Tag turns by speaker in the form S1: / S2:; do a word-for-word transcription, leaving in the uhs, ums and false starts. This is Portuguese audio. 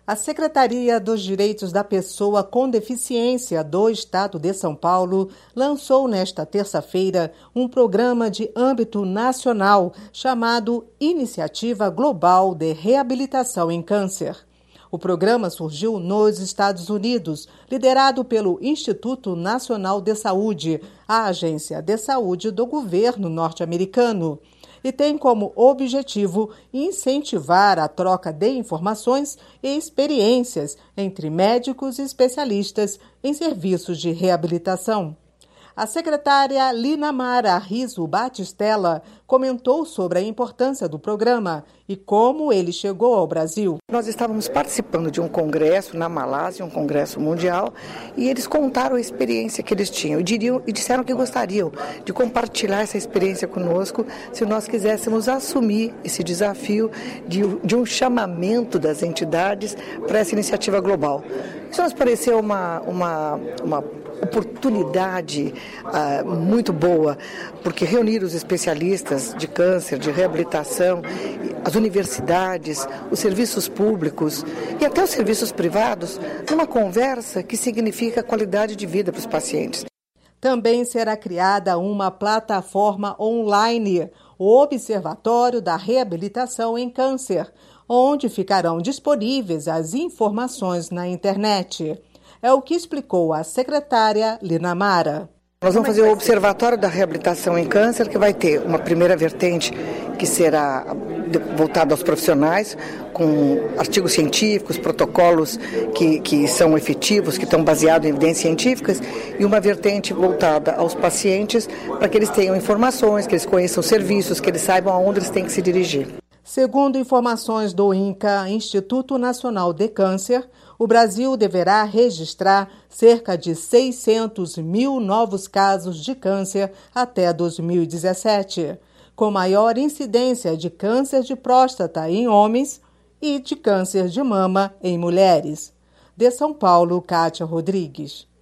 S1: A Secretaria dos Direitos da Pessoa com Deficiência do Estado de São Paulo lançou nesta terça-feira um programa de âmbito nacional chamado Iniciativa Global de Reabilitação em Câncer. O programa surgiu nos Estados Unidos, liderado pelo Instituto Nacional de Saúde, a agência de saúde do governo norte-americano, e tem como objetivo incentivar a troca de informações e experiências entre médicos e especialistas em serviços de reabilitação. A secretária Linamara Riso Batistella comentou sobre a importância do programa e como ele chegou ao Brasil.
S2: Nós estávamos participando de um congresso na Malásia, um congresso mundial, e eles contaram a experiência que eles tinham e, diriam, e disseram que gostariam de compartilhar essa experiência conosco se nós quiséssemos assumir esse desafio de, de um chamamento das entidades para essa iniciativa global. Isso nos pareceu uma, uma, uma oportunidade uh, muito boa, porque reunir os especialistas de câncer, de reabilitação, as universidades, os serviços públicos e até os serviços privados, numa conversa que significa qualidade de vida para os pacientes.
S1: Também será criada uma plataforma online, o Observatório da Reabilitação em Câncer, onde ficarão disponíveis as informações na internet. É o que explicou a secretária Linamara.
S2: Nós vamos fazer o Observatório da Reabilitação em Câncer, que vai ter uma primeira vertente que será voltada aos profissionais, com artigos científicos, protocolos que, que são efetivos, que estão baseados em evidências científicas, e uma vertente voltada aos pacientes, para que eles tenham informações, que eles conheçam os serviços, que eles saibam aonde eles têm que se dirigir.
S1: Segundo informações do INCA, Instituto Nacional de Câncer, o Brasil deverá registrar cerca de seiscentos mil novos casos de câncer até dois mil e dezessete, com maior incidência de câncer de próstata em homens e de câncer de mama em mulheres. De São Paulo, Kátia Rodrigues.